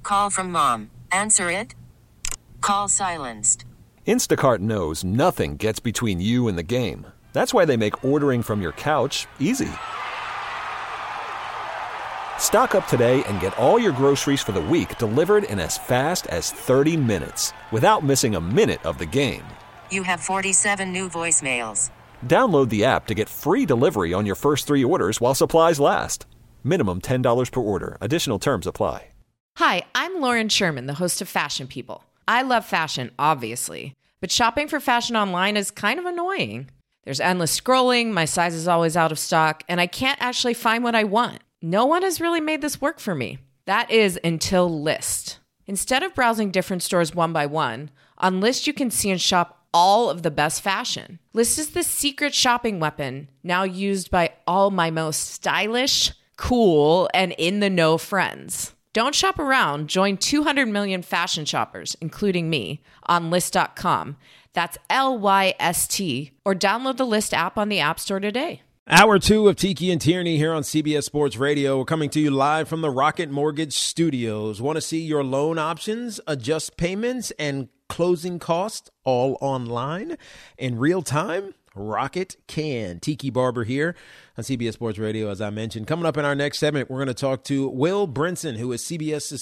Call from mom. Answer it. Call silenced. Instacart knows nothing gets between you and the game. That's why they make ordering from your couch easy. Stock up today and get all your groceries for the week delivered in as fast as 30 minutes without missing a minute of the game. You have 47 new voicemails. Download the app to get free delivery on your first 3 orders while supplies last. Minimum $10 per order. Additional terms apply. Hi, I'm Lauren Sherman, the host of Fashion People. I love fashion, obviously, but shopping for fashion online is kind of annoying. There's endless scrolling, my size is always out of stock, and I can't actually find what I want. No one has really made this work for me. That is until Lyst. Instead of browsing different stores one by one, on Lyst you can see and shop all of the best fashion. Lyst is the secret shopping weapon now used by all my most stylish, cool, and in-the-know friends. Don't shop around. Join 200 million fashion shoppers, including me, on Lyst.com. That's Lyst, or download the Lyst app on the App Store today. Hour 2 of Tiki and Tierney here on CBS Sports Radio. We're coming to you live from the Rocket Mortgage Studios. Want to see your loan options, adjust payments, and closing costs all online in real time? Rocket can. Tiki Barber here on CBS Sports Radio, as I mentioned. Coming up in our next segment, we're going to talk to Will Brinson, who is CBS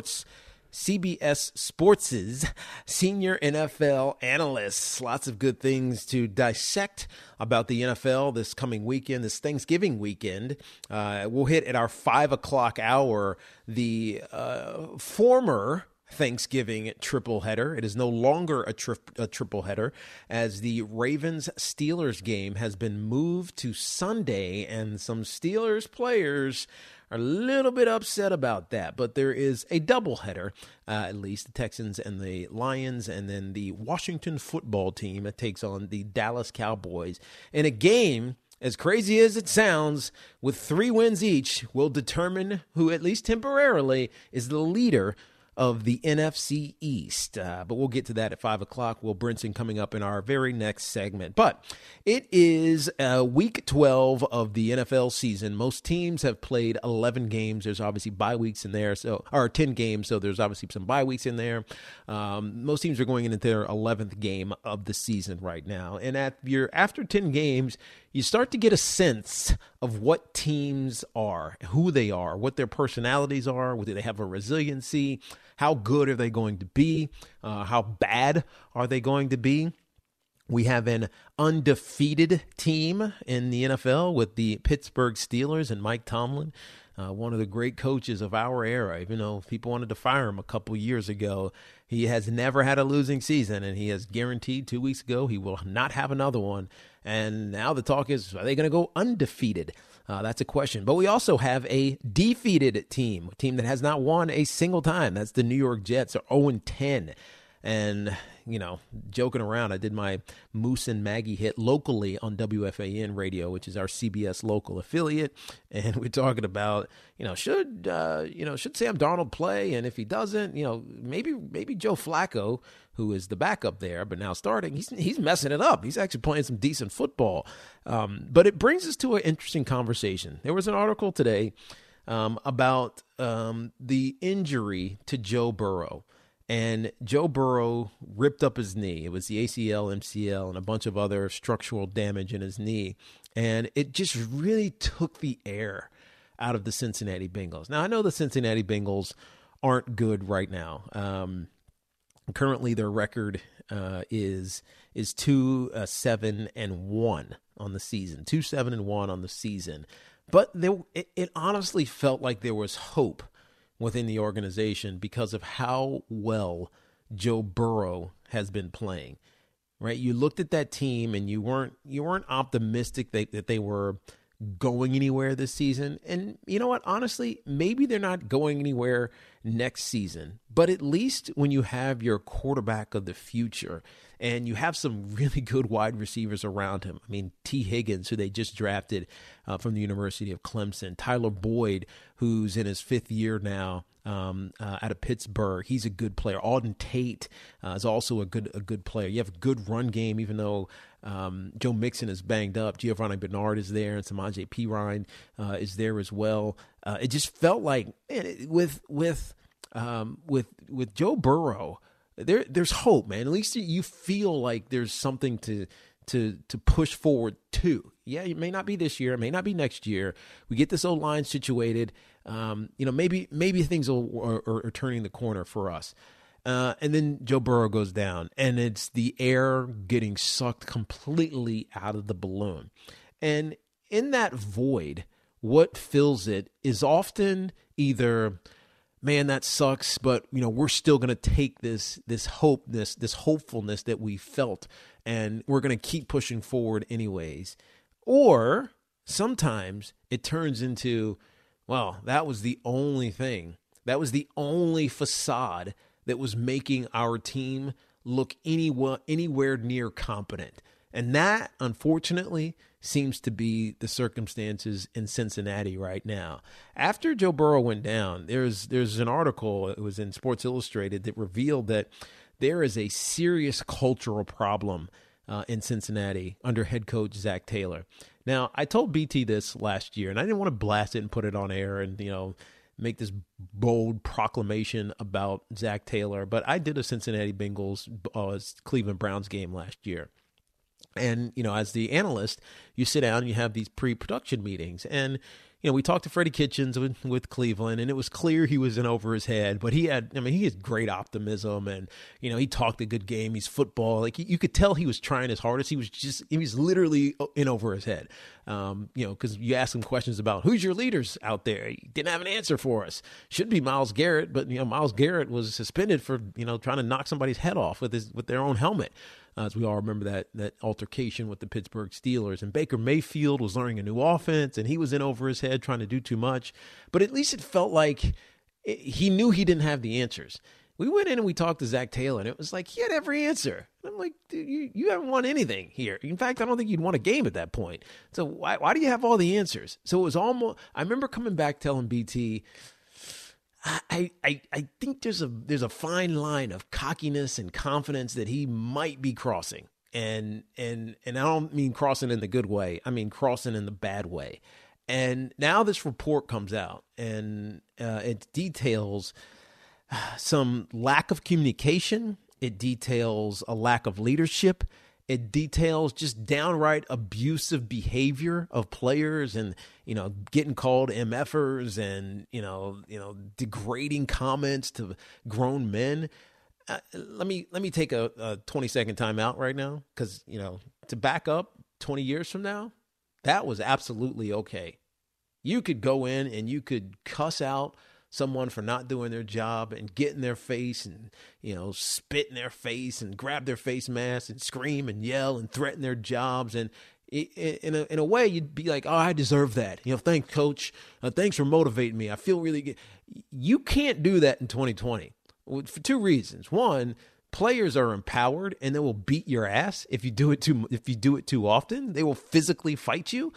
Sports' senior NFL analyst. Lots of good things to dissect about the NFL this coming weekend, this Thanksgiving weekend. We'll hit at our 5 o'clock hour the former Thanksgiving triple header. It is no longer a triple header, as the Ravens-Steelers game has been moved to Sunday, and some Steelers players are a little bit upset about that. But there is a doubleheader, at least the Texans and the Lions, and then the Washington football team that takes on the Dallas Cowboys in a game, as crazy as it sounds, with 3 wins each, will determine who, at least temporarily, is the leader of the NFC East. But we'll get to that at 5 o'clock. Will Brinson coming up in our very next segment. But it is week 12 of the NFL season. Most teams have played 11 games. There's obviously bye weeks in there, or 10 games, so there's obviously some bye weeks in there. Most teams are going into their 11th game of the season right now. And after 10 games, you start to get a sense of what teams are, who they are, what their personalities are, whether they have a resiliency, how good are they going to be, how bad are they going to be. We have an undefeated team in the NFL with the Pittsburgh Steelers and Mike Tomlin, one of the great coaches of our era. Even though people wanted to fire him a couple years ago, he has never had a losing season, and he has guaranteed 2 weeks ago he will not have another one. And now the talk is, are they going to go undefeated? That's a question. But we also have a defeated team, a team that has not won a single time. That's the New York Jets, are 0-10. And, joking around, I did my Moose and Maggie hit locally on WFAN radio, which is our CBS local affiliate. And we're talking about, should Sam Darnold play? And if he doesn't, maybe Joe Flacco, who is the backup there, but now starting, he's messing it up. He's actually playing some decent football. But it brings us to an interesting conversation. There was an article today about the injury to Joe Burrow. And Joe Burrow ripped up his knee. It was the ACL, MCL, and a bunch of other structural damage in his knee. And it just really took the air out of the Cincinnati Bengals. Now, I know the Cincinnati Bengals aren't good right now. Currently, their record is 2-7-1 on the season. 2-7-1 on the season. But it honestly felt like there was hope within the organization because of how well Joe Burrow has been playing, right? You looked at that team and you weren't optimistic that they were going anywhere this season. And you know what? Honestly, maybe they're not going anywhere next season, but at least when you have your quarterback of the future and you have some really good wide receivers around him. I mean, T. Higgins, who they just drafted from the University of Clemson, Tyler Boyd, who's in his 5th year now out of Pittsburgh. He's a good player. Auden Tate is also a good player. You have a good run game, even though Joe Mixon is banged up. Giovanni Bernard is there, and Samaje Perine is there as well. It just felt like, man, with with Joe Burrow, there's hope, man. At least you feel like there's something to push forward to. Yeah, it may not be this year, it may not be next year. We get this O-line situated. Maybe things are turning the corner for us. And then Joe Burrow goes down, and it's the air getting sucked completely out of the balloon. And in that void, what fills it is often either, man, that sucks, but we're still going to take this hope, this hopefulness that we felt, and we're going to keep pushing forward anyways. Or sometimes it turns into, well, that was the only thing. That was the only facade that was making our team look anywhere near competent. And that, unfortunately, seems to be the circumstances in Cincinnati right now. After Joe Burrow went down, there's an article, it was in Sports Illustrated, that revealed that there is a serious cultural problem in Cincinnati under head coach Zac Taylor. Now, I told BT this last year, and I didn't want to blast it and put it on air and, make this bold proclamation about Zac Taylor, but I did a Cincinnati Bengals Cleveland Browns game last year. And, as the analyst, you sit down and you have these pre-production meetings. And, we talked to Freddie Kitchens with Cleveland, and it was clear he was in over his head. But he had great optimism, and, he talked a good game. He's football. Like, you could tell he was trying his hardest. He was literally in over his head. Because you ask him questions about who's your leaders out there. He didn't have an answer for us. Should be Myles Garrett, but, Myles Garrett was suspended for, trying to knock somebody's head off with their own helmet. As we all remember that altercation with the Pittsburgh Steelers. And Baker Mayfield was learning a new offense, and he was in over his head trying to do too much. But at least it felt like he knew he didn't have the answers. We went in and we talked to Zac Taylor, and it was like he had every answer. And I'm like, dude, you haven't won anything here. In fact, I don't think you'd won a game at that point. So why do you have all the answers? So it was almost – I remember coming back telling BT – I think there's a fine line of cockiness and confidence that he might be crossing. And I don't mean crossing in the good way. I mean crossing in the bad way. And now this report comes out, and it details some lack of communication. It details a lack of leadership. It details just downright abusive behavior of players, and getting called MFers and degrading comments to grown men. Let me take a 20-second timeout right now, because to back up 20 years from now, that was absolutely okay. You could go in and you could cuss out someone for not doing their job and get in their face and, spit in their face and grab their face mask and scream and yell and threaten their jobs. And in a way, you'd be like, oh, I deserve that. Thanks, coach. Thanks for motivating me. I feel really good. You can't do that in 2020 for two reasons. One, players are empowered, and they will beat your ass if you do it too often. They will physically fight you.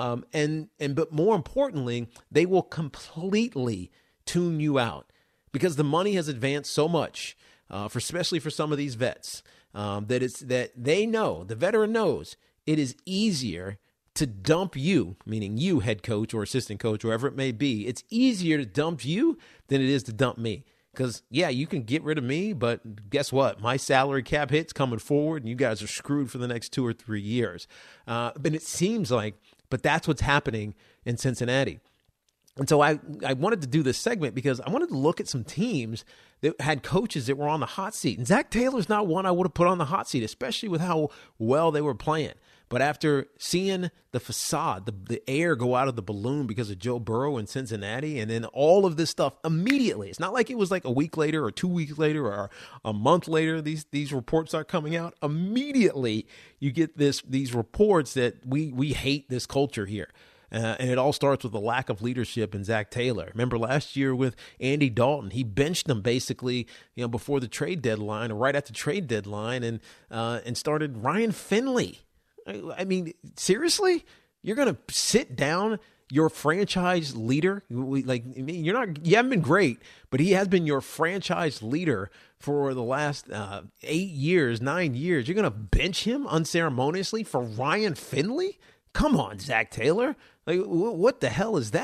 But more importantly, they will completely tune you out, because the money has advanced so much, especially for some of these vets, that they know, the veteran knows, it is easier to dump you, meaning you, head coach or assistant coach, whoever it may be. It's easier to dump you than it is to dump me. Because, yeah, you can get rid of me, but guess what? My salary cap hit's coming forward, and you guys are screwed for the next 2 or 3 years. But it seems like, but that's what's happening in Cincinnati. And so I wanted to do this segment because I wanted to look at some teams that had coaches that were on the hot seat. And Zac Taylor's not one I would have put on the hot seat, especially with how well they were playing. But after seeing the facade, the air go out of the balloon because of Joe Burrow in Cincinnati, and then all of this stuff immediately, it's not like it was like a week later or 2 weeks later or a month later, these reports are coming out. Immediately, you get these reports that we hate this culture here. And it all starts with a lack of leadership in Zac Taylor. Remember last year with Andy Dalton, he benched him basically, before the trade deadline or right at the trade deadline, and started Ryan Finley. I mean, seriously, you're going to sit down your franchise leader? You haven't been great, but he has been your franchise leader for the last 9 years. You're going to bench him unceremoniously for Ryan Finley? Come on, Zac Taylor. Like, what the hell is that?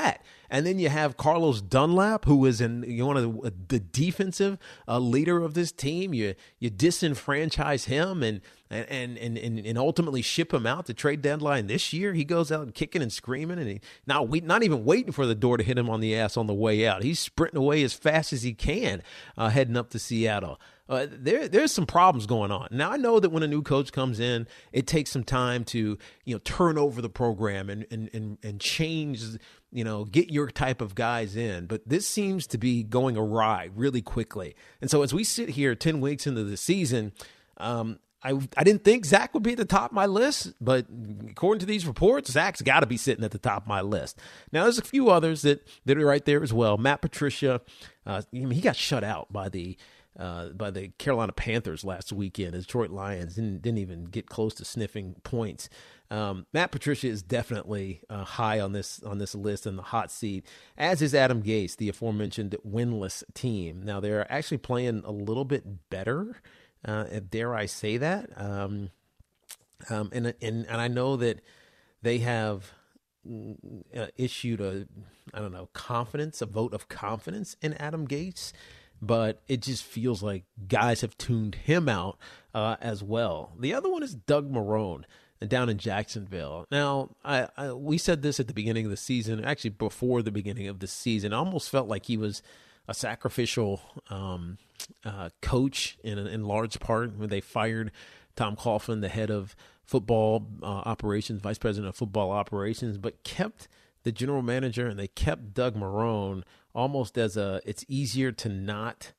And then you have Carlos Dunlap, who is one of the defensive leader of this team. You disenfranchise him and ultimately ship him out to trade deadline this year. He goes out and kicking and screaming, and not even waiting for the door to hit him on the ass on the way out. He's sprinting away as fast as he can, heading up to Seattle. There's some problems going on. Now, I know that when a new coach comes in, it takes some time to, turn over the program and change, get your type of guys in. But this seems to be going awry really quickly. And so as we sit here 10 weeks into the season, I didn't think Zach would be at the top of my list, but according to these reports, Zach's got to be sitting at the top of my list. Now, there's a few others that are right there as well. Matt Patricia, he got shut out by the Carolina Panthers last weekend. The Detroit Lions didn't even get close to sniffing points. Matt Patricia is definitely high on this list in the hot seat, as is Adam Gase, the aforementioned winless team. Now, they're actually playing a little bit better. Dare I say that? And I know that they have issued a vote of confidence in Adam Gase, but it just feels like guys have tuned him out as well. The other one is Doug Marrone down in Jacksonville. Now, we said this at the beginning of the season, actually before the beginning of the season. I almost felt like he was a sacrificial coach in large part when they fired Tom Coughlin, the head of football operations, vice president of football operations, but kept the general manager, and they kept Doug Marrone almost as it's easier to not,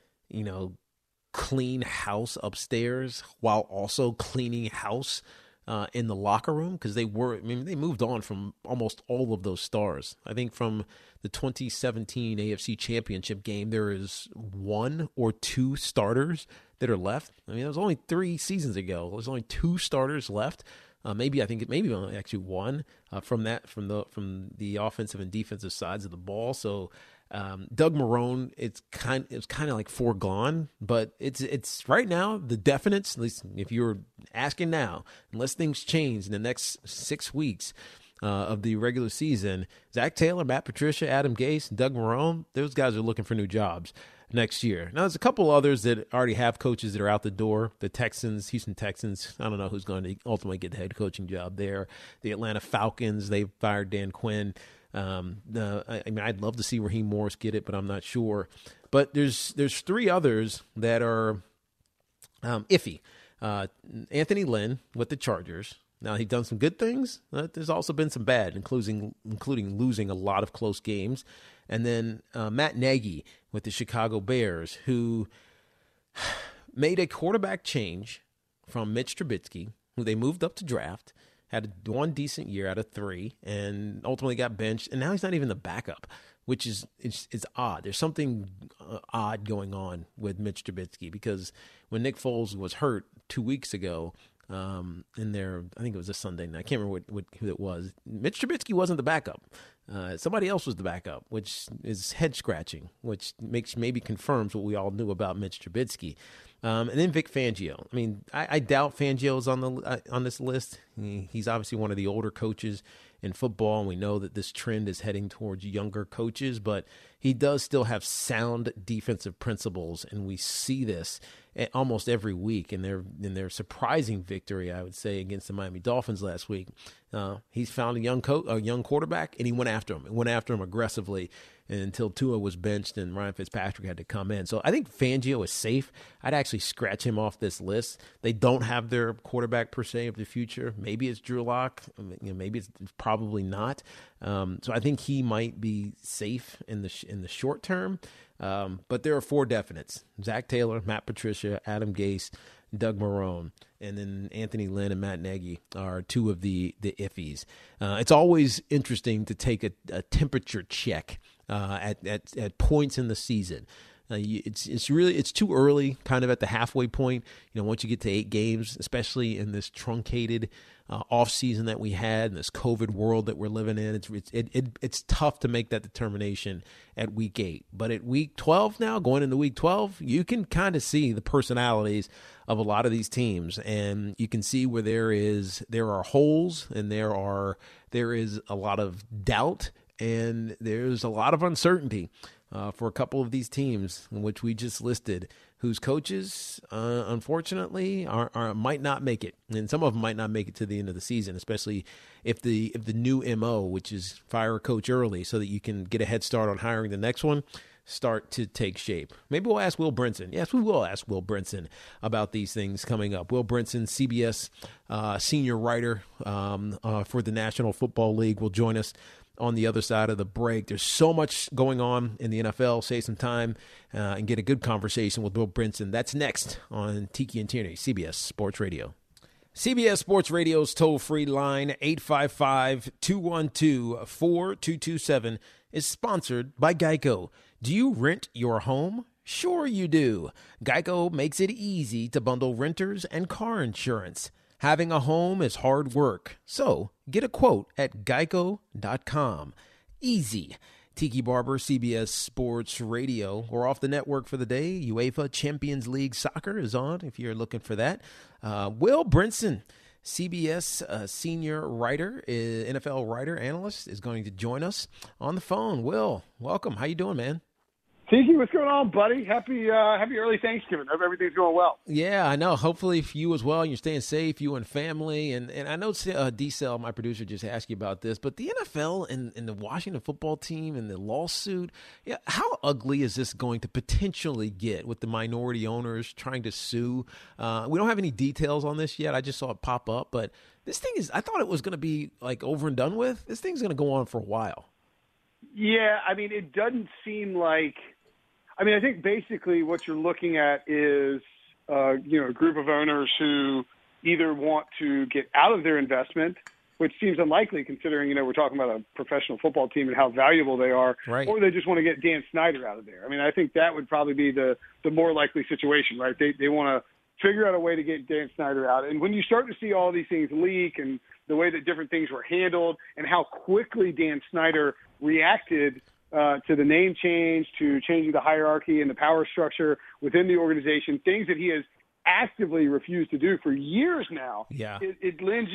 clean house upstairs while also cleaning house in the locker room, because they moved on from almost all of those stars. I think from the 2017 AFC Championship game, there is 1 or 2 starters that are left. It was only 3 seasons ago. There's only 2 starters left. Maybe only actually 1 from the offensive and defensive sides of the ball. So Doug Marrone, it's kind of like foregone, but it's right now the definites. At least if you're asking now, unless things change in the next 6 weeks of the regular season, Zach Taylor, Matt Patricia, Adam Gase, and Doug Marrone, those guys are looking for new jobs next year. Now, there's a couple others that already have coaches that are out the door. The Texans, Houston Texans, I don't know who's going to ultimately get the head coaching job there. The Atlanta Falcons, they've fired Dan Quinn. I'd love to see Raheem Morris get it, but I'm not sure. But there's 3 others that are iffy. Anthony Lynn with the Chargers. Now, he's done some good things. There's also been some bad, including losing a lot of close games. And then Matt Nagy with the Chicago Bears, who made a quarterback change from Mitch Trubisky, who they moved up to draft, had 1 decent year out of 3, and ultimately got benched. And now he's not even the backup, which is odd. There's something odd going on with Mitch Trubisky, because when Nick Foles was hurt 2 weeks ago, I think it was a Sunday night. I can't remember who it was. Mitch Trubisky wasn't the backup. Somebody else was the backup, which is head scratching, which maybe confirms what we all knew about Mitch Trubisky. And then Vic Fangio. I doubt Fangio is on this list. He's obviously one of the older coaches in football, and we know that this trend is heading towards younger coaches, but he does still have sound defensive principles, and we see this almost every week in their surprising victory, I would say, against the Miami Dolphins last week. He's found a young quarterback, and he went after him aggressively until Tua was benched and Ryan Fitzpatrick had to come in. So I think Fangio is safe. I'd actually scratch him off this list. They don't have their quarterback per se of the future. Maybe it's Drew Lock. Maybe it's probably not. So I think he might be safe in the short term. But there are 4 definites: Zach Taylor, Matt Patricia, Adam Gase, Doug Marrone, and then Anthony Lynn and Matt Nagy are 2 of the iffies. It's always interesting to take a temperature check at points in the season. It's too early, kind of at the halfway point. Once you get to 8 games, especially in this truncated off season that we had, in this COVID world that we're living in, it's tough to make that determination at week 8. But at week 12 now, going into week 12, you can kind of see the personalities of a lot of these teams, and you can see where there are holes, and there is a lot of doubt and there's a lot of uncertainty for a couple of these teams, in which we just listed, whose coaches, unfortunately, might not make it, and some of them might not make it to the end of the season, especially if the new MO, which is fire a coach early so that you can get a head start on hiring the next one, start to take shape. Maybe we'll ask Will Brinson. Yes, we will ask Will Brinson about these things coming up. Will Brinson, CBS senior writer for the National Football League, will join us on the other side of the break. There's so much going on in the NFL. Save some time and get a good conversation with Will Brinson. That's next on Tiki and Tierney, CBS Sports Radio. CBS Sports Radio's toll-free line, 855-212-4227, is sponsored by Geico. Do you rent your home? Sure you do. Geico makes it easy to bundle renters and car insurance. Having a home is hard work, so get a quote at geico.com. Easy. Tiki Barber, CBS Sports Radio. We're off the network for the day. UEFA Champions League Soccer is on if you're looking for that. Will Brinson, CBS senior writer, NFL writer, analyst, is going to join us on the phone. Will, welcome. How you doing, man? Tiki, what's going on, buddy? Happy early Thanksgiving. Hope everything's going well. Yeah, I know. Hopefully for you as well. And you're staying safe, you and family. And I know D-Cell, my producer, just asked you about this. But the NFL and the Washington football team and the lawsuit, yeah, how ugly is this going to potentially get with the minority owners trying to sue? We don't have any details on this yet. I just saw it pop up. But this thing I thought it was going to be like over and done with. This thing's going to go on for a while. Yeah, I mean, it doesn't seem like – I mean, I think basically what you're looking at is, a group of owners who either want to get out of their investment, which seems unlikely considering, we're talking about a professional football team and how valuable they are, right, or they just want to get Dan Snyder out of there. I mean, I think that would probably be the more likely situation, right? They want to figure out a way to get Dan Snyder out. And when you start to see all these things leak and the way that different things were handled and how quickly Dan Snyder reacted to the name change, to changing the hierarchy and the power structure within the organization, things that he has actively refused to do for years now. Yeah, it lends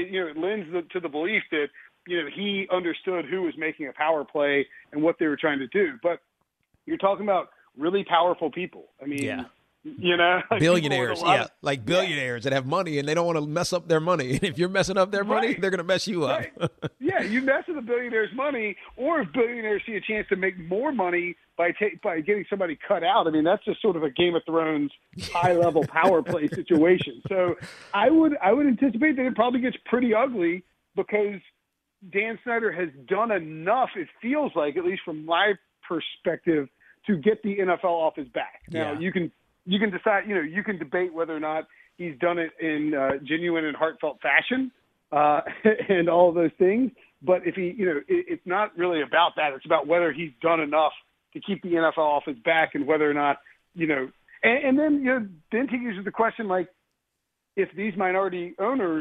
to the belief that he understood who was making a power play and what they were trying to do. But you're talking about really powerful people. I mean, yeah. Like billionaires, like billionaires that have money and they don't want to mess up their money. And if you're messing up their money, they're going to mess you up. Right. Yeah, you mess with a billionaire's money, or if billionaires see a chance to make more money by getting somebody cut out. I mean, that's just sort of a Game of Thrones high-level power play situation. So I would anticipate that it probably gets pretty ugly because Dan Snyder has done enough, it feels like, at least from my perspective, to get the NFL off his back. Now, you can decide, you can debate whether or not he's done it in genuine and heartfelt fashion and all of those things. But if he, it's not really about that. It's about whether he's done enough to keep the NFL off his back and whether or not, and then, then he uses the question, like, if these minority owners,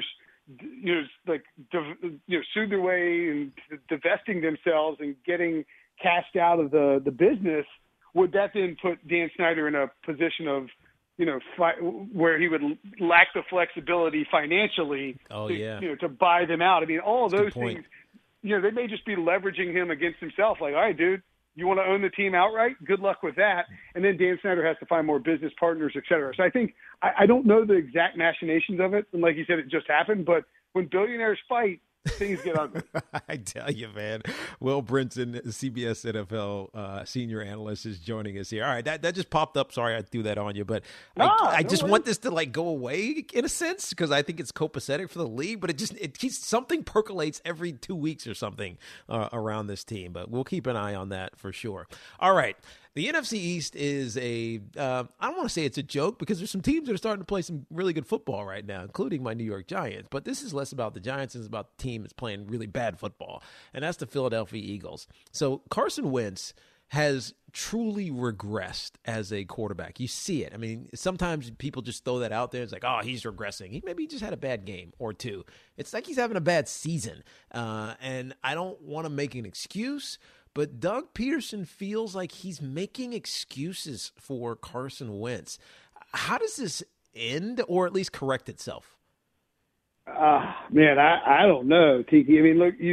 sued their way and divesting themselves and getting cashed out of the business, would that then put Dan Snyder in a position of, where he would lack the flexibility financially to buy them out? I mean, all of those things, they may just be leveraging him against himself. Like, all right, dude, you want to own the team outright? Good luck with that. And then Dan Snyder has to find more business partners, et cetera. So I think I don't know the exact machinations of it. And like you said, it just happened. But when billionaires fight, things get ugly. I tell you, man. Will Brinson, CBS NFL senior analyst, is joining us here. All right, that just popped up. Sorry I threw that on you, but I just want this to go away in a sense because I think it's copacetic for the league, but something percolates every 2 weeks or something around this team, but we'll keep an eye on that for sure. All right. The NFC East is I don't want to say it's a joke because there's some teams that are starting to play some really good football right now, including my New York Giants. But this is less about the Giants and it's about the team that's playing really bad football, and that's the Philadelphia Eagles. So Carson Wentz has truly regressed as a quarterback. You see it. I mean, sometimes people just throw that out there. It's like, oh, he's regressing. Maybe he just had a bad game or two. It's like he's having a bad season. And I don't want to make an excuse, but Doug Peterson feels like he's making excuses for Carson Wentz. How does this end, or at least correct itself? Man, I don't know, Tiki. I mean, look, you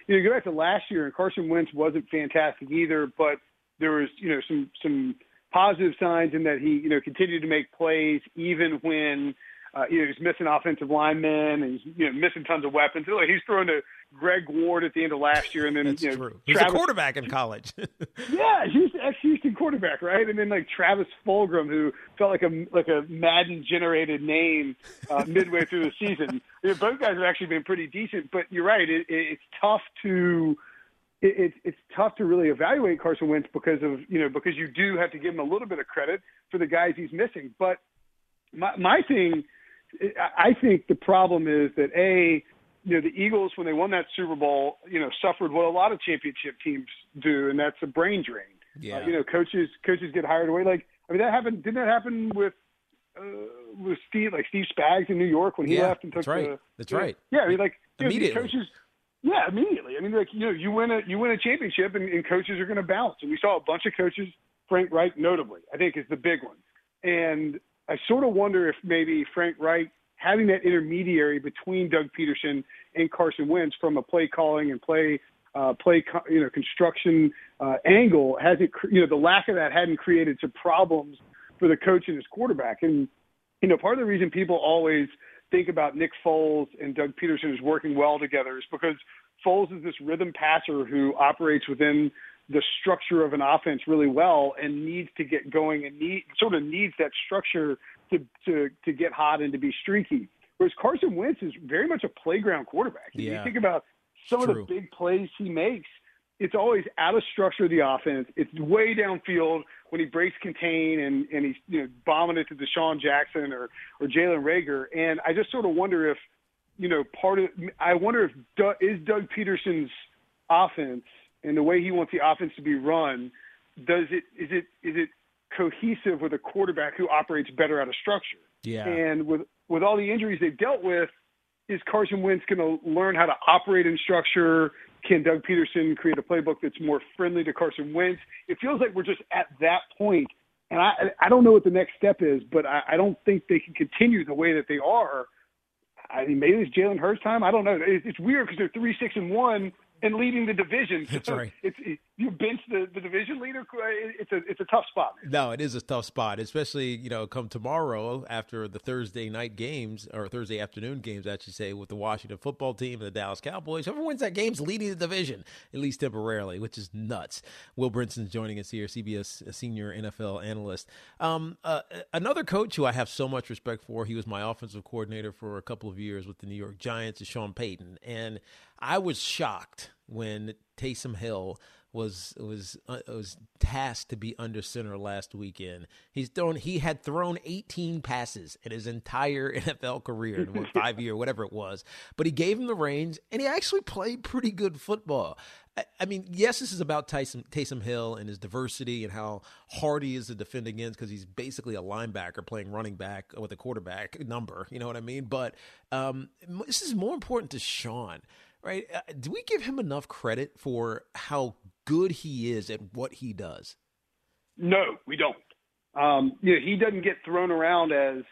you go back to last year, and Carson Wentz wasn't fantastic either, but there was, some positive signs in that he, continued to make plays even when, he's missing offensive linemen and missing tons of weapons. Like, he's throwing to Greg Ward at the end of last year, and then That's true. He was a quarterback in college. Yeah, he's ex-Houston quarterback, right? And then like Travis Fulgham, who felt like a Madden generated name midway through the season. Both guys have actually been pretty decent, but you're right. It's tough to. It's tough to really evaluate Carson Wentz because you do have to give him a little bit of credit for the guys he's missing. But my thing, I think the problem is that the Eagles, when they won that Super Bowl, suffered what a lot of championship teams do, and that's a brain drain. Yeah. Coaches get hired away. That happened. Didn't that happen with Steve Spags in New York when he left and took That's right. Yeah, immediately. Coaches. Yeah, immediately. You win a championship, and coaches are going to bounce. And we saw a bunch of coaches, Frank Reich notably, I think is the big one. And I sort of wonder if maybe Frank Reich, having that intermediary between Doug Peterson and Carson Wentz from a play calling and play construction angle, hasn't the lack of that hadn't created some problems for the coach and his quarterback. And part of the reason people always think about Nick Foles and Doug Peterson as working well together is because Foles is this rhythm passer who operates within the structure of an offense really well and needs to get going and needs that structure to get hot and to be streaky. Whereas Carson Wentz is very much a playground quarterback. Yeah. You think about some of the big plays he makes, it's always out of structure of the offense. It's way downfield when he breaks contain and he's bombing it to Deshaun Jackson or Jalen Reagor. And I just sort of wonder if is Doug Peterson's offense and the way he wants the offense to be run, is it cohesive with a quarterback who operates better out of structure? Yeah. And with all the injuries they've dealt with, is Carson Wentz going to learn how to operate in structure? Can Doug Peterson create a playbook that's more friendly to Carson Wentz? It feels like we're just at that point, and I don't know what the next step is, but I don't think they can continue the way that they are. I mean, maybe it's Jalen Hurts' time. I don't know. It's weird because they're 3-6-1 and leading the division. That's right. You bench the division leader. It's a tough spot. No, it is a tough spot, especially come tomorrow after the Thursday night games or Thursday afternoon games, I should say, with the Washington football team and the Dallas Cowboys. Whoever wins that game's leading the division, at least temporarily, which is nuts. Will Brinson's joining us here, CBS senior NFL analyst. Another coach who I have so much respect for, he was my offensive coordinator for a couple of years with the New York Giants, is Sean Payton, and I was shocked when Taysom Hill was tasked to be under center last weekend. He had thrown 18 passes in his entire NFL career, 5 year, whatever it was. But he gave him the reins, and he actually played pretty good football. I mean, yes, this is about Taysom Hill and his diversity and how hard he is to defend against because he's basically a linebacker playing running back with a quarterback number. You know what I mean? But this is more important to Sean. Right? Do we give him enough credit for how good he is at what he does? No, we don't. He doesn't get thrown around as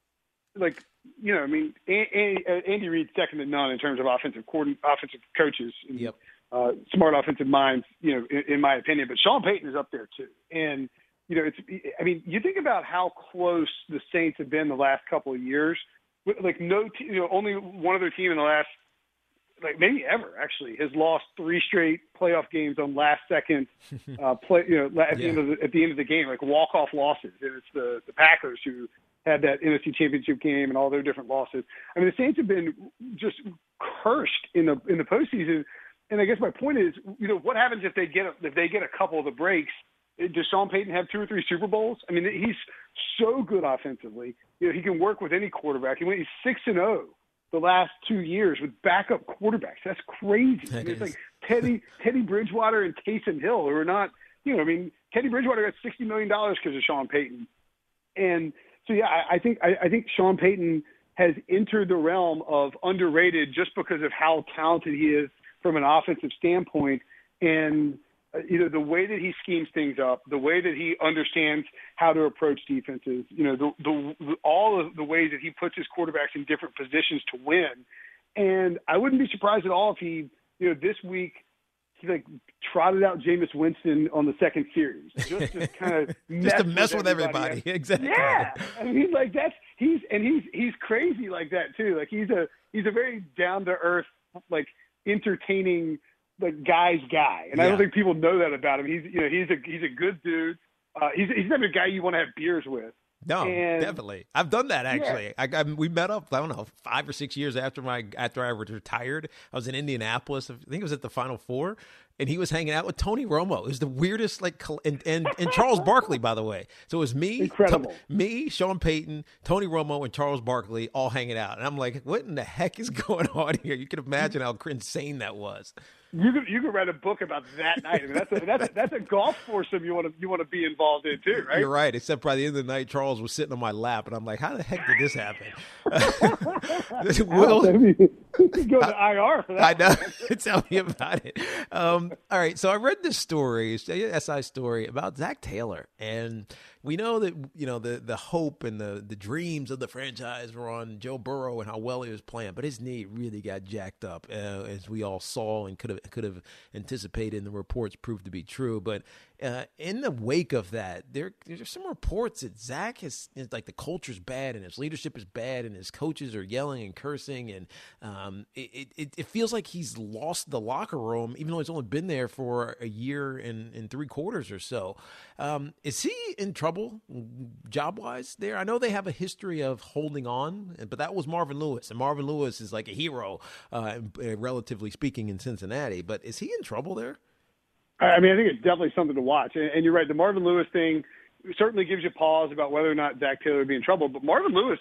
Andy Reid's second to none in terms of offensive coaches. And, yep. Smart offensive minds, in my opinion. But Sean Payton is up there too. And, you think about how close the Saints have been the last couple of years. Only one other team in the last, maybe ever actually, has lost 3 straight playoff games on last second at the end of the game, walk-off losses. And it's the Packers who had that NFC Championship game and all their different losses. I mean, the Saints have been just cursed in the postseason. And I guess my point is, what happens if they get a couple of the breaks? Does Sean Payton have 2 or 3 Super Bowls? I mean, he's so good offensively. He can work with any quarterback. He's 6-0 the last 2 years with backup quarterbacks. That's crazy. It's like Teddy Bridgewater and Taysom Hill, who are not, Teddy Bridgewater got $60 million because of Sean Payton. And so, I think Sean Payton has entered the realm of underrated just because of how talented he is from an offensive standpoint. And, the way that he schemes things up, the way that he understands how to approach defenses, all of the ways that he puts his quarterbacks in different positions to win. And I wouldn't be surprised at all if he this week he trotted out Jameis Winston on the second series just to kind of just to mess with everybody. Exactly. Yeah, I mean, he's crazy like that too. He's a very down to earth, entertaining guy's guy, and I don't think people know that about him. He's a good dude. He's the type of guy you want to have beers with. No, definitely. I've done that actually. Yeah. We met up, I don't know, 5 or 6 years after I retired. I was in Indianapolis. I think it was at the Final Four, and he was hanging out with Tony Romo. It was the weirdest, and Charles Barkley, by the way. So it was me, incredible, Sean Payton, Tony Romo, and Charles Barkley all hanging out. And I'm like, what in the heck is going on here? You can imagine how insane that was. You could write a book about that night. I mean, that's a golf foursome you want to be involved in too, right? You're right. Except by the end of the night, Charles was sitting on my lap, and I'm like, "How the heck did this happen?" Will, go to IR for that. I know. Tell me about it. All right. So I read this story, SI story about Zach Taylor, and we know that the hope and the dreams of the franchise were on Joe Burrow and how well he was playing, but his knee really got jacked up, as we all saw and could have anticipated, and the reports proved to be true. But in the wake of that, there's some reports that Zach is the culture's bad and his leadership is bad and his coaches are yelling and cursing, and it feels like he's lost the locker room, even though he's only been there for a year and 3 quarters or so. Is he in trouble job-wise there? I know they have a history of holding on, but that was Marvin Lewis, and Marvin Lewis is like a hero, relatively speaking, in Cincinnati. But is he in trouble there? I mean, I think it's definitely something to watch. And you're right, the Marvin Lewis thing certainly gives you pause about whether or not Zach Taylor would be in trouble. But Marvin Lewis,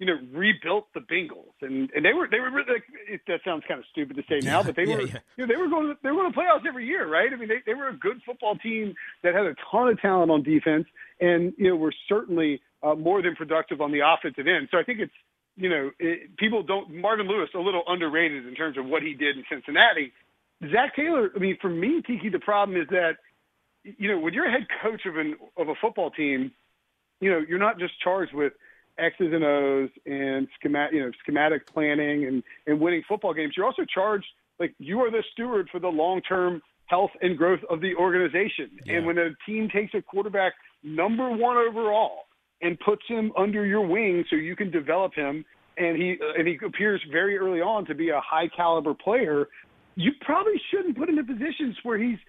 rebuilt the Bengals, and they were really, that sounds kind of stupid to say now, but they were going to playoffs every year, right? I mean, they were a good football team that had a ton of talent on defense, and were certainly more than productive on the offensive end. So I think it's Marvin Lewis a little underrated in terms of what he did in Cincinnati. Zach Taylor, I mean, for me, Tiki, the problem is that, when you're a head coach of a football team, you're not just charged with X's and O's and schematic planning and winning football games. You're also charged, you are the steward for the long-term health and growth of the organization. Yeah. And when a team takes a quarterback number 1 overall and puts him under your wing so you can develop him, and he appears very early on to be a high-caliber player, you probably shouldn't put him in positions where his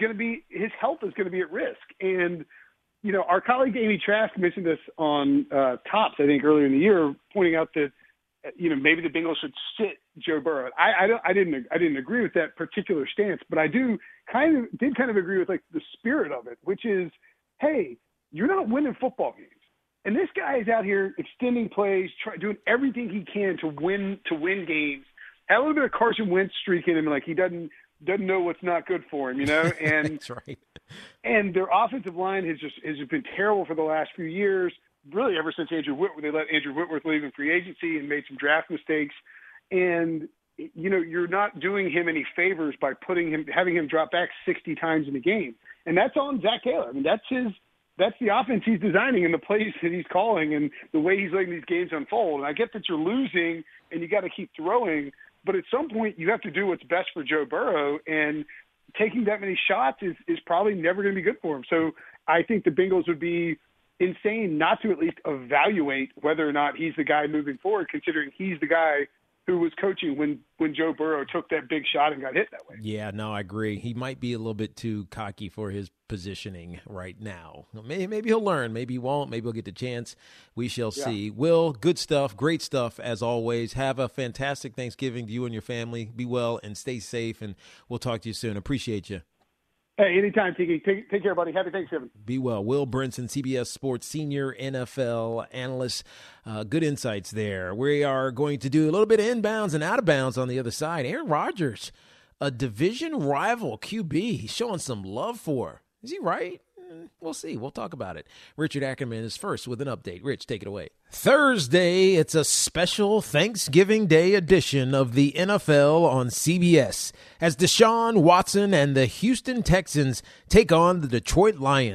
health is going to be at risk. And, our colleague Amy Trask mentioned this on Tops, I think, earlier in the year, pointing out that, maybe the Bengals should sit Joe Burrow. I didn't agree with that particular stance, but I did kind of agree with the spirit of it, which is, hey, you're not winning football games. And this guy is out here extending plays, doing everything he can to win games. Had a little bit of Carson Wentz streak in him, he doesn't know what's not good for him, And that's right. And their offensive line has just been terrible for the last few years. Really, ever since Andrew Whitworth, they let Andrew Whitworth leave in free agency and made some draft mistakes. And you're not doing him any favors by having him drop back 60 times in a game, and that's on Zach Taylor. I mean, that's the offense he's designing and the plays that he's calling and the way he's letting these games unfold. And I get that you're losing and you got to keep throwing. But at some point, you have to do what's best for Joe Burrow, and taking that many shots is probably never going to be good for him. So I think the Bengals would be insane not to at least evaluate whether or not he's the guy moving forward, considering he's the guy who was coaching when Joe Burrow took that big shot and got hit that way. Yeah, no, I agree. He might be a little bit too cocky for his positioning right now. Maybe he'll learn. Maybe he won't. Maybe he'll get the chance. We shall see. Will, good stuff. Great stuff, as always. Have a fantastic Thanksgiving to you and your family. Be well and stay safe, and we'll talk to you soon. Appreciate you. Hey, anytime, Tiki. Take care, buddy. Happy Thanksgiving. Be well. Will Brinson, CBS Sports senior NFL analyst. Good insights there. We are going to do a little bit of inbounds and out of bounds on the other side. Aaron Rodgers, a division rival QB, he's showing some love for. Is he right? We'll see. We'll talk about it. Richard Ackerman is first with an update. Rich, take it away. Thursday, it's a special Thanksgiving Day edition of the NFL on CBS as Deshaun Watson and the Houston Texans take on the Detroit Lions.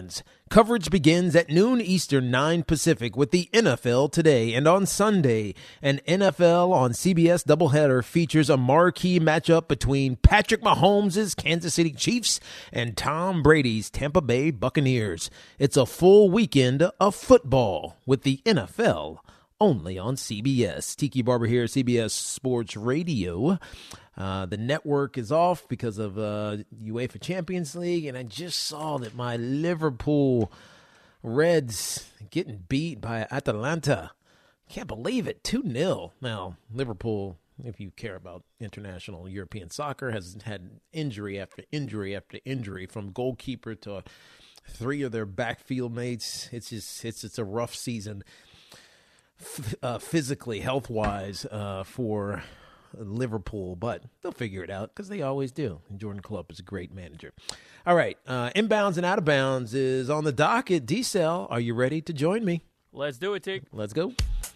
Coverage begins at noon Eastern, 9 Pacific with the NFL Today. And on Sunday, an NFL on CBS doubleheader features a marquee matchup between Patrick Mahomes' Kansas City Chiefs and Tom Brady's Tampa Bay Buccaneers. It's a full weekend of football with the NFL only on CBS. Tiki Barber here, CBS Sports Radio. The network is off because of UEFA Champions League, and I just saw that my Liverpool Reds getting beat by Atalanta. Can't believe it, 2-0. Now, Liverpool, if you care about international European soccer, has had injury after injury after injury, from goalkeeper to 3 of their backfield mates. It's a rough season. Physically, health-wise, for Liverpool, but they'll figure it out because they always do. And Jordan Klopp is a great manager. All right, inbounds and out of bounds is on the docket. D-Cell, are you ready to join me? Let's do it, Tick. Let's go.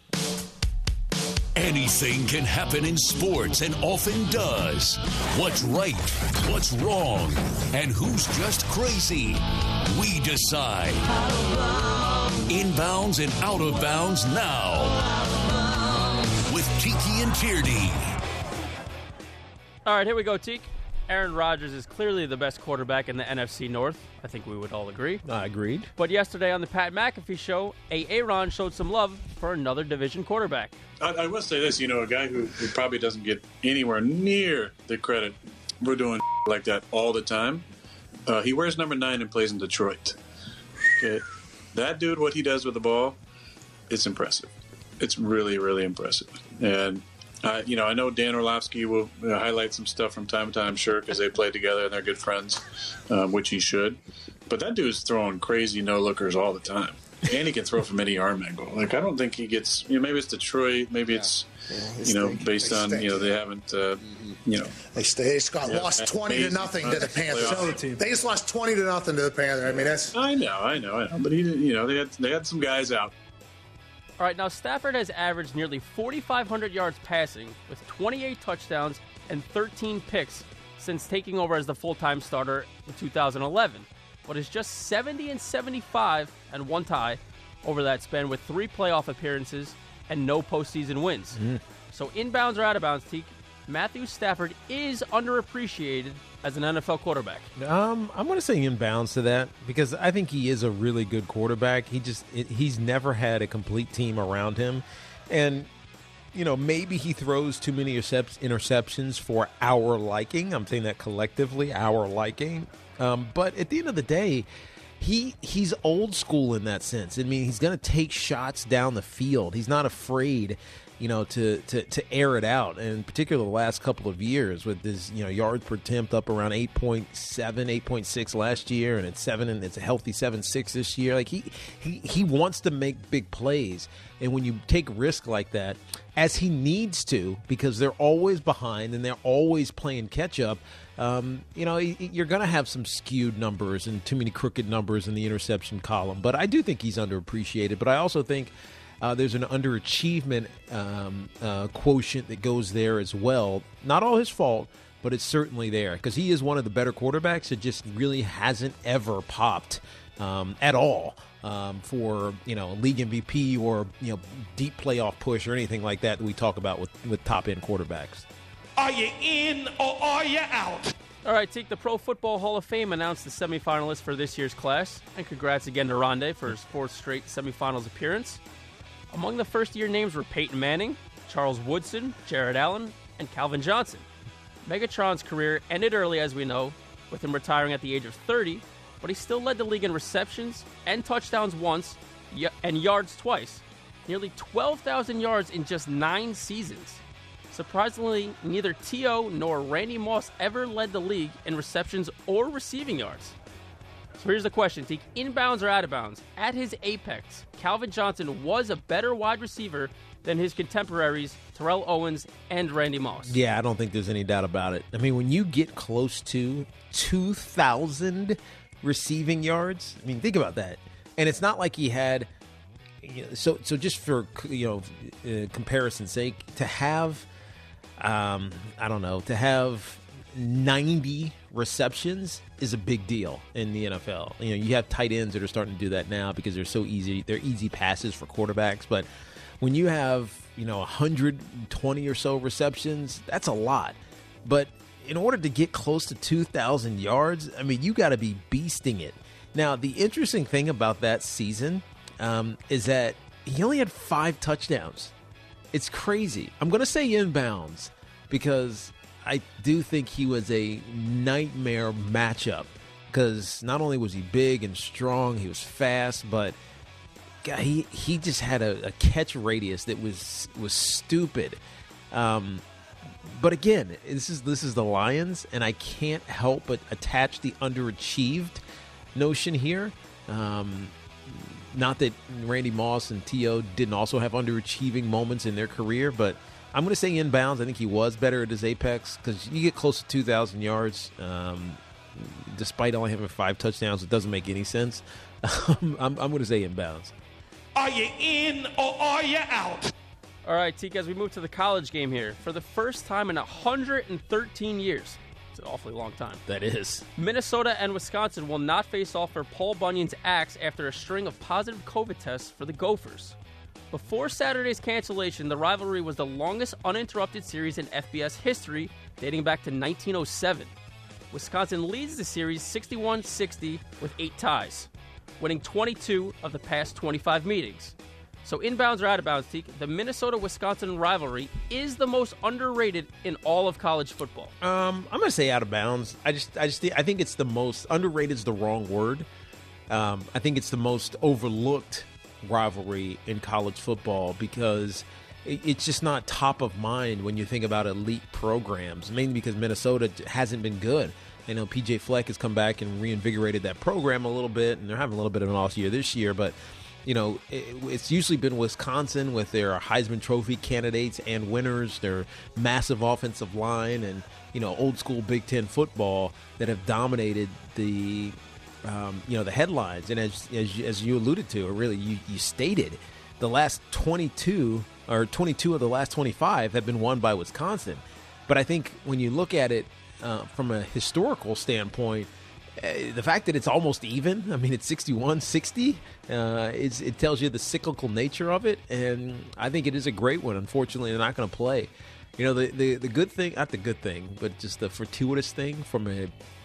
Anything can happen in sports and often does. What's right, what's wrong, and who's just crazy? We decide. Inbounds and out of bounds now. With Tiki and Tierney. All right, here we go, Teak. Aaron Rodgers is clearly the best quarterback in the NFC North. I think we would all agree. I agreed. But yesterday on the Pat McAfee show, Aaron showed some love for another division quarterback. I will say this, a guy who probably doesn't get anywhere near the credit. We're doing like that all the time. He wears number 9 and plays in Detroit. Okay, that dude, what he does with the ball, it's impressive. It's really, really impressive. And I know Dan Orlovsky will highlight some stuff from time to time, sure, because they played together and they're good friends, which he should. But that dude's throwing crazy no-lookers all the time. And he can throw from any arm angle. Like, I don't think he gets, maybe it's Detroit, maybe it's, based on, they haven't, They just got lost 20-0 to the Panthers. They just lost 20-0 to the Panthers. I mean, that's. I know. But they had some guys out. All right, now Stafford has averaged nearly 4,500 yards passing with 28 touchdowns and 13 picks since taking over as the full-time starter in 2011, but is just 70-75 and one tie over that span with 3 playoff appearances and no postseason wins. So inbounds or out of bounds, Teak, Matthew Stafford is underappreciated as an NFL quarterback. I'm going to say inbounds to that because I think he is a really good quarterback. He's never had a complete team around him. And, maybe he throws too many interceptions for our liking. I'm saying that collectively, our liking. But at the end of the day, he's old school in that sense. I mean, he's going to take shots down the field. He's not afraid to air it out, and particularly the last couple of years with his, yards per attempt up around 8.7, 8.6 last year, and it's a healthy 7.6 this year. Like he wants to make big plays, and when you take risk like that, as he needs to, because they're always behind and they're always playing catch up, you're going to have some skewed numbers and too many crooked numbers in the interception column. But I do think he's underappreciated. But I also think there's an underachievement quotient that goes there as well. Not all his fault, but it's certainly there because he is one of the better quarterbacks that just really hasn't ever popped at all for league MVP or deep playoff push or anything like that we talk about with top end quarterbacks. Are you in or are you out? All right, Teak, the Pro Football Hall of Fame announced the semifinalists for this year's class, and congrats again to Rondé for his 4th straight semifinals appearance. Among the first-year names were Peyton Manning, Charles Woodson, Jared Allen, and Calvin Johnson. Megatron's career ended early, as we know, with him retiring at the age of 30, but he still led the league in receptions and touchdowns once and yards twice. Nearly 12,000 yards in just 9 seasons. Surprisingly, neither T.O. nor Randy Moss ever led the league in receptions or receiving yards. So here's the question, Teak. Inbounds or out of bounds? At his apex, Calvin Johnson was a better wide receiver than his contemporaries Terrell Owens and Randy Moss. Yeah, I don't think there's any doubt about it. I mean, when you get close to 2,000 receiving yards, I mean, think about that. And it's not like he had, so just for comparison's sake, to have, to have 90 receptions is a big deal in the NFL. You have tight ends that are starting to do that now because they're so easy. They're easy passes for quarterbacks. But when you have, 120 or so receptions, that's a lot. But in order to get close to 2,000 yards, you got to be beasting it. Now, the interesting thing about that season is that he only had 5 touchdowns. It's crazy. I'm going to say inbounds because I do think he was a nightmare matchup because not only was he big and strong, he was fast, but God, he just had a catch radius that was stupid. But again, this is the Lions, and I can't help but attach the underachieved notion here. Not that Randy Moss and T.O. didn't also have underachieving moments in their career, but I'm going to say inbounds. I think he was better at his apex because you get close to 2,000 yards, despite only having 5 touchdowns. It doesn't make any sense. I'm going to say inbounds. Are you in or are you out? All right, Teak, as we move to the college game here, for the first time in 113 years, it's an awfully long time. That is. Minnesota and Wisconsin will not face off for Paul Bunyan's axe after a string of positive COVID tests for the Gophers. Before Saturday's cancellation, the rivalry was the longest uninterrupted series in FBS history, dating back to 1907. Wisconsin leads the series 61-60 with 8 ties, winning 22 of the past 25 meetings. So inbounds or out of bounds, Teak, the Minnesota-Wisconsin rivalry is the most underrated in all of college football. I'm going to say out of bounds. I think it's the most underrated is the wrong word. I think it's the most overlooked rivalry in college football because it's just not top of mind when you think about elite programs, mainly because Minnesota hasn't been good. I know P.J. Fleck has come back and reinvigorated that program a little bit, and they're having a little bit of an off year this year, but it's usually been Wisconsin with their Heisman Trophy candidates and winners, their massive offensive line, and old school Big Ten football that have dominated the headlines. And as you alluded to, or really you stated, the last 22 of the last 25 have been won by Wisconsin. But I think when you look at it from a historical standpoint, the fact that it's almost even, it's 61-60, it tells you the cyclical nature of it, and I think it is a great one. Unfortunately, they're not going to play. The good thing, not the good thing, but just the fortuitous thing from a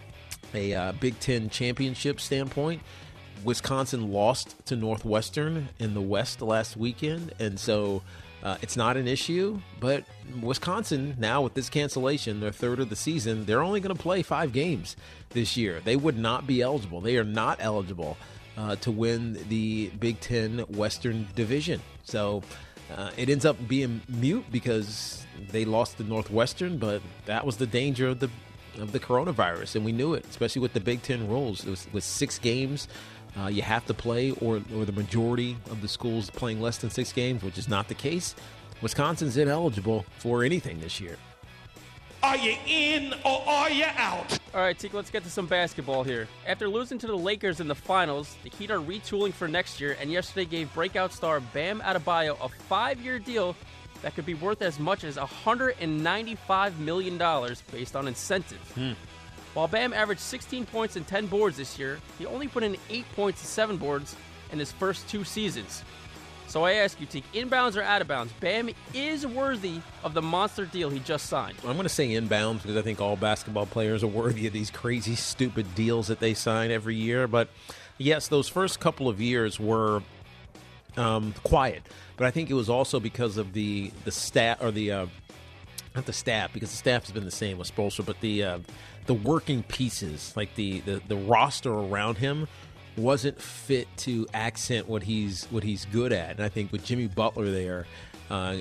Big Ten championship standpoint, Wisconsin lost to Northwestern in the West last weekend, and so it's not an issue. But Wisconsin, now with this cancellation, their third of the season, they're only going to play 5 games this year. They would not be eligible. They are not eligible to win the Big Ten Western Division. So it ends up being mute because they lost to Northwestern, but that was the danger of the coronavirus, and we knew it, especially with the Big Ten rules. It was with 6 games. You have to play, or the majority of the schools playing less than 6 games, which is not the case. Wisconsin's ineligible for anything this year. Are you in or are you out? All right, Teak, let's get to some basketball here. After losing to the Lakers in the finals, the Heat are retooling for next year, and yesterday gave breakout star Bam Adebayo a 5-year deal that could be worth as much as $195 million based on incentives. While Bam averaged 16 points and 10 boards this year, he only put in 8 points and 7 boards in his first 2 seasons. So I ask you, Teak, inbounds or out of bounds, Bam is worthy of the monster deal he just signed. I'm going to say inbounds because I think all basketball players are worthy of these crazy, stupid deals that they sign every year. But yes, those first couple of years were quiet. But I think it was also because of the stat, or the not the staff, because the staff has been the same with Spoelstra, but the working pieces, like the roster around him, wasn't fit to accent what he's good at. And I think with Jimmy Butler there, I'm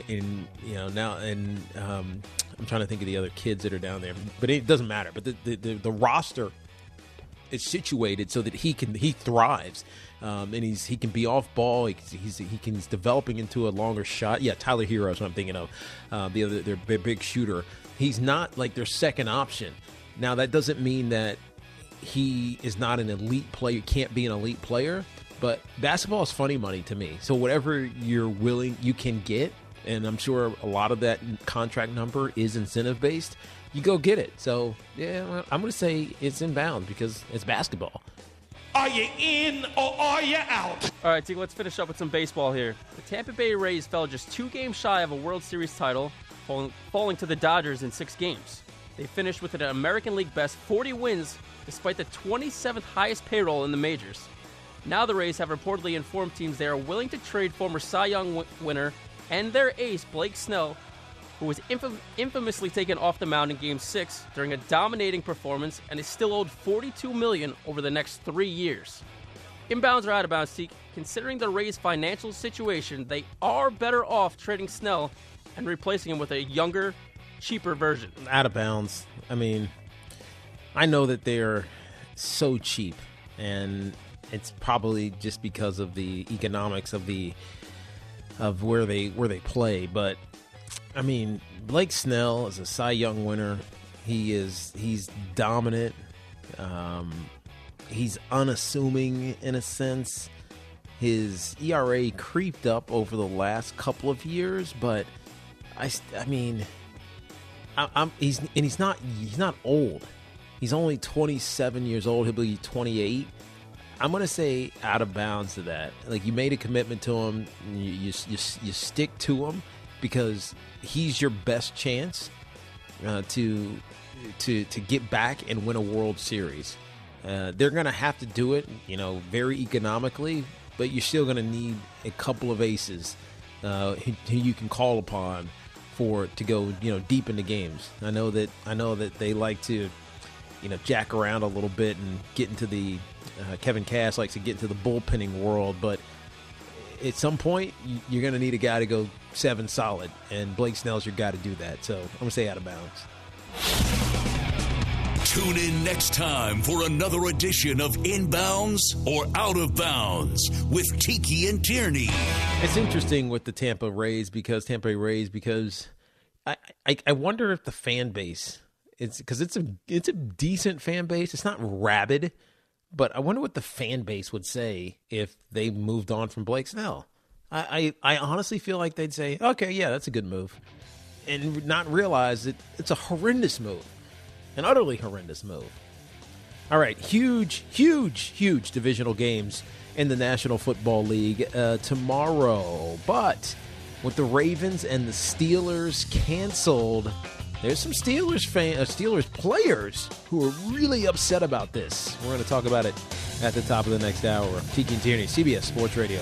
trying to think of the other kids that are down there, but it doesn't matter. But the roster is situated so that he thrives, and he can be off ball. He's developing into a longer shot. Yeah, Tyler Hero is what I'm thinking of. Their big shooter. He's not like their second option. Now that doesn't mean that he is not an elite player, can't be an elite player, but basketball is funny money to me. So whatever you're willing, you can get, and I'm sure a lot of that contract number is incentive based. you go get it. So, yeah, I'm going to say it's inbounds because it's basketball. Are you in or are you out? All right, Teague, let's finish up with some baseball here. The Tampa Bay Rays fell just 2 games shy of a World Series title, falling to the Dodgers in 6 games. They finished with an American League best 40 wins despite the 27th highest payroll in the majors. Now the Rays have reportedly informed teams they are willing to trade former Cy Young winner and their ace, Blake Snell, who was infamously taken off the mound in Game 6 during a dominating performance and is still owed $42 million over the next 3 years. Inbounds or out of bounds, Teak, considering the Rays' financial situation, they are better off trading Snell and replacing him with a younger, cheaper version. Out of bounds. I mean, I know that they're so cheap, and it's probably just because of the economics of where they play, but I mean, Blake Snell is a Cy Young winner. He's dominant. He's unassuming in a sense. His ERA creeped up over the last couple of years, but he's not old. He's only 27 years old. He'll be 28. I'm going to say out of bounds to that. Like, you made a commitment to him. You stick to him because he's your best chance to get back and win a World Series. They're going to have to do it, very economically, but you're still going to need a couple of aces who you can call upon to go, deep into games. I know that they like to, jack around a little bit and get into the Kevin Cash likes to get into the bullpenning world, but at some point you're going to need a guy to go 7 solid, and Blake Snell's your guy to do that. So I'm going to say out of bounds. Tune in next time for another edition of Inbounds or Out of Bounds with Tiki and Tierney. It's interesting with the Tampa Bay Rays because I wonder if the fan base, it's a decent fan base. It's not rabid, but I wonder what the fan base would say if they moved on from Blake Snell. I honestly feel like they'd say, okay, yeah, that's a good move, and not realize that it's a horrendous move, an utterly horrendous move. All right, huge divisional games in the National Football League tomorrow, but with the Ravens and the Steelers canceled, there's some Steelers players who are really upset about this. We're going to talk about it at the top of the next hour. Tiki and Tierney, CBS Sports Radio.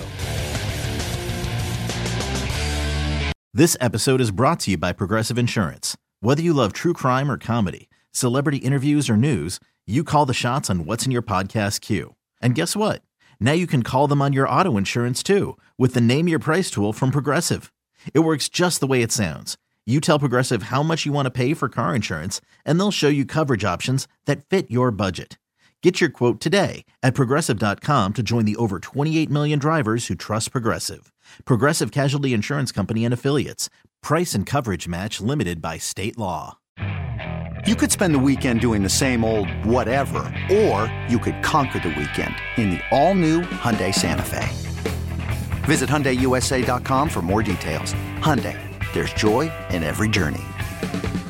This episode is brought to you by Progressive Insurance. Whether you love true crime or comedy, celebrity interviews or news, you call the shots on what's in your podcast queue. And guess what? Now you can call them on your auto insurance too with the Name Your Price tool from Progressive. It works just the way it sounds. You tell Progressive how much you want to pay for car insurance, and they'll show you coverage options that fit your budget. Get your quote today at Progressive.com to join the over 28 million drivers who trust Progressive. Progressive Casualty Insurance Company and Affiliates. Price and coverage match limited by state law. You could spend the weekend doing the same old whatever, or you could conquer the weekend in the all-new Hyundai Santa Fe. Visit HyundaiUSA.com for more details. Hyundai, there's joy in every journey.